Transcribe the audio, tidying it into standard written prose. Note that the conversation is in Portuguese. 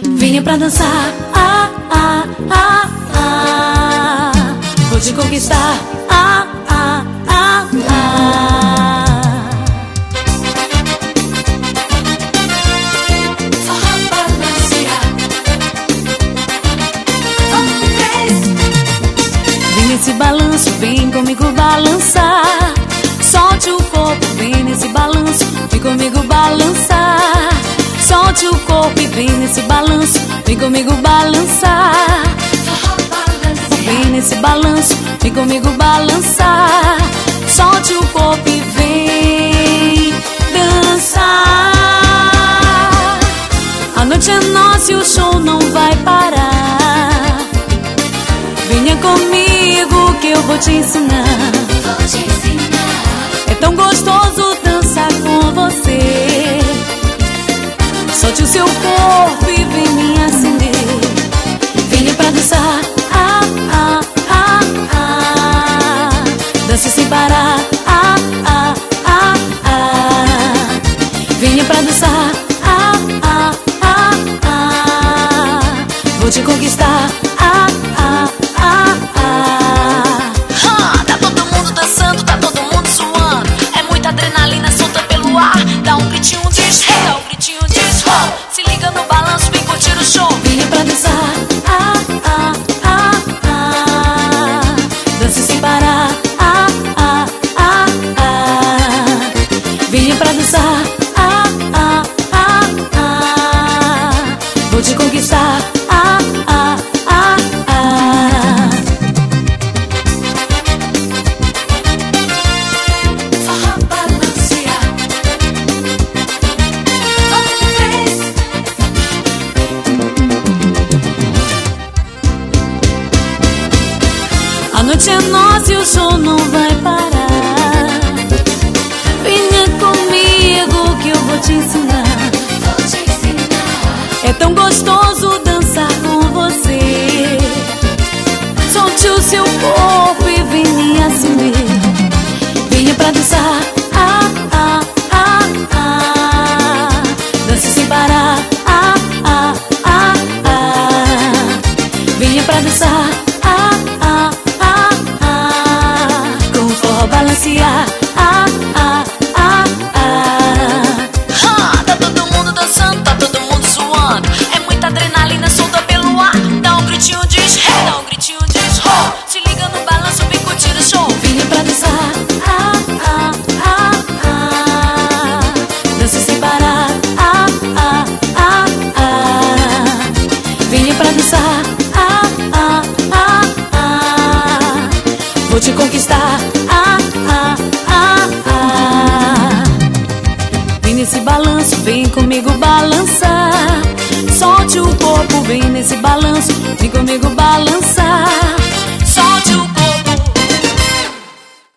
Venha pra dançar, vou te conquistar, Vem nesse balanço, vem comigo balançar. Solte o corpo, vem nesse balanço, vem comigo balançar. Solte o corpo e vem nesse balanço, vem comigo balançar. Vem nesse balanço, vem comigo balançar. Solte o corpo e vem dançar. A noite é nossa e o show não vai parar. Venha comigo que eu vou te ensinar. É tão gostoso dançar com você. Solte o seu corpo e vem me acender. Venha pra dançar, dance sem parar, Venha pra dançar, vou te conquistar, Tá todo mundo dançando, tá todo mundo suando. É muita adrenalina solta pelo ar. Dá um gritinho, diz, dá um gritinho, diz, se liga no balanço, vem curtir o show. Venha pra dançar, dance sem parar, Venha pra dançar, vou te conquistar, A noite é nossa e o show não vai parar. Venha comigo que eu vou te ensinar. É tão gostoso dançar com você. Solte o seu corpo e vem me acender. Venha pra dançar, dance sem parar, Venha pra dançar, com forró balancear, Tá todo mundo dançando, tá todo mundo suando. É muita adrenalina solta pelo ar. Dá um gritinho, diz, dá um gritinho, diz, se liga no balanço, vem curtir o show. Venha pra dançar, dança sem parar, Venha pra dançar, vou te conquistar, Vem nesse balanço, vem comigo balançar. Solte o corpo, vem nesse balanço, vem comigo balançar.